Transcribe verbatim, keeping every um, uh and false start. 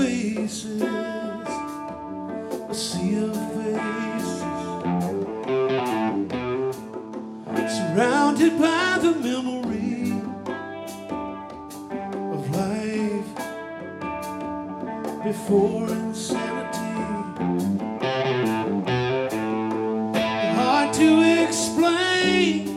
faces, a sea of faces, surrounded by the memory of life before insanity. Hard to explain